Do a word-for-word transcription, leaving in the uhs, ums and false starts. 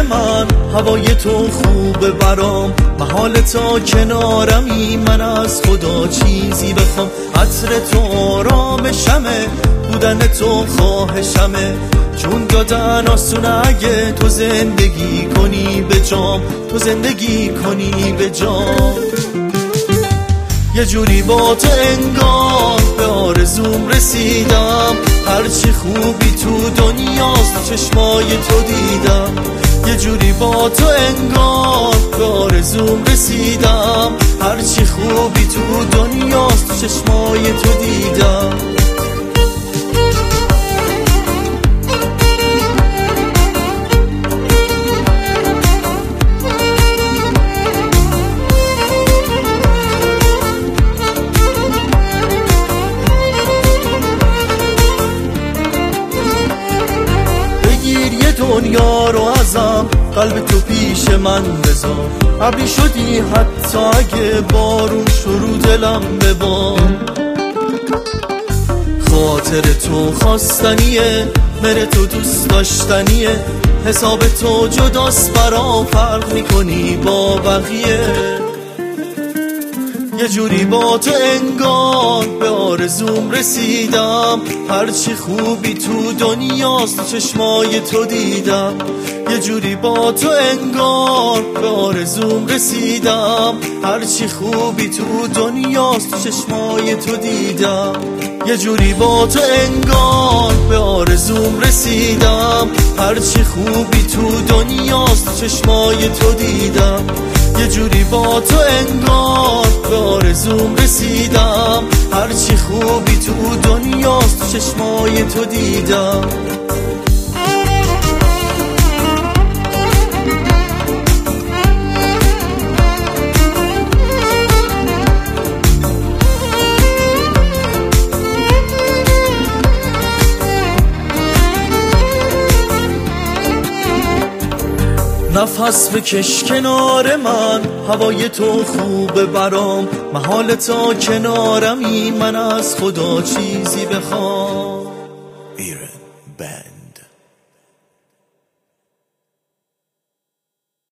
من، هوای تو خوبه برام، محال تا کنارمی، من از خدا چیزی بخوام. عطر تو آرامشمه، بودن تو خواهشمه، چون دادن آسونه اگه تو زندگی کنی به جام، تو زندگی کنی به جام. یه جوری با تو انگار به آرزوم رسیدم، هرچی خوبی تو دنیاست چشمای تو دیدم. یه جوری با تو انگار به آرزوم رسیدم، هرچی خوبی تو دنیاست چشمای تو دیدم. دنیا رو ازم، قلب تو پیش من بذار، ابری شدی حتی اگه بارون شروع دلم ببار. خاطر تو خواستنیه، مهر تو دوست داشتنیه، حساب تو جداست برام، فرق میکنی با بقیه. یه جوری با تو انگار به آرزوم رسیدم، هرچی خوبی تو دنیاست چشمای تو دیدم. یه جوری با تو انگار به آرزوم رسیدم، هرچی خوبی تو دنیاست چشمای تو دیدم. یه جوری با تو انگار به آرزوم رسیدم، هرچی خوبی تو دنیاست چشمای تو دیدم. یه جوری با تو انگار به آرزوم رسیدم، هرچی خوبی تو دنیاست چشمای تو دیدم. نفس بکش کنار من، هوای تو خوبه برام، محال تا کنارمی، من از خدا چیزی بخوام.